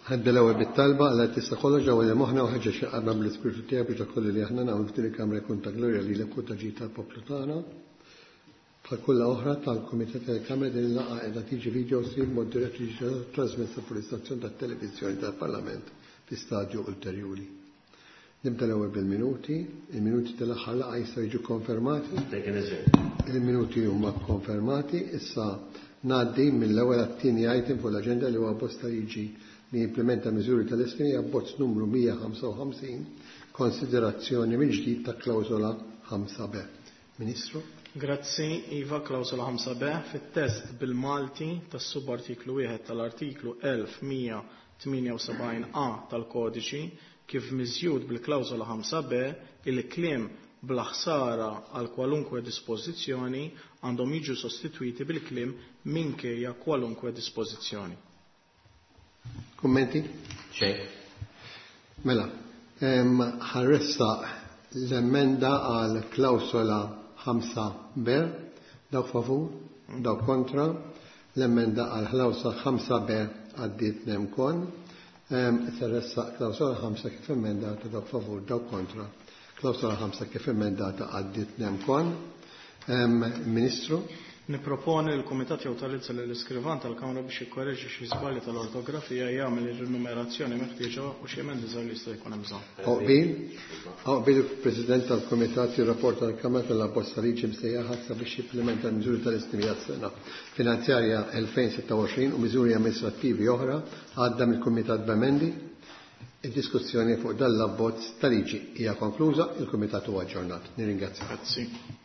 ħadda l-ewwel bit-talba għal tista' kollox ġewwa li moħħna u ħaġa xi qarrab l-ispirtu tiegħek biex dak kollu li aħna nagħmlu f'din il-Kamra jkun ta' glorja lilek u ta' ġid tal-poplu tagħna. Bħal kull oħra tal-Kumitat tal-Kamra din il-laqgħa qiegħda tiġi video stream mod dirett tiġi trasmessa fuq l-istazzjon tat-televiżjoni tal-Parlament fi stadju ulterjuri. Nibda l-ewwel bil-minuti, il-minuti tal-aħħar laqgħa jistgħu jiġu konfermati. Il-minuti huma konfermati, issa ngħaddi mill-ewwel għat-tieni item fuq l-aġenda li huwa bosta jiġi li implementa miżuri tal-istinija abbozz numru 155 konsiderazzjoni mill-ġdid ta' klawżola 5b. Ministru? Grazzi, Iva, klawżola 5b fit-test bil-Malti tas-subartiklu 1 tal-artiklu 1178a tal-Kodiċi kif miżjud bil-klawżola 5b il-kliem bla ħsara għal kwalunkwe dispożizzjoni għandhom jiġu sostitwiti bil-kliem minkejja kwalunkwe dispożizzjoni. Kummenti? Xejn. Mela, ħarressa l-emenda għal klawsola 5b, daw favur, daw kontra, l-emenda għal klawsola 5b għaddit nemkon, ħarressa klawsola 5 kif emendata daw favur, daw kontra, klawsola 5 kif emendata għaddit nemkon. Ministru? Niproponi l-Kumitat jawtorizza l-iskrivan tal-Kamra biex jikkorreġi xi żbalji tal-ortografija jagħmel ir-numerazzjoni meħtieġa u xi emendi żgħar li jista' jkun hemm bżonn. Qbil il-President tal-Kumitat jirrapport tal-Kamra tal-abbozz liġi msejjaħa biex jimplementa l-miżuri tal-istimija s-sena finanzjarja 2026 u miżuri amministrattivi oħra għadda mill-Kumitat b'emendi. Id-diskussjoni fuq dan l-abbozz tal-liġi hija konkluża, il-Kumitat huwa aġġornat. Nirringrazzja.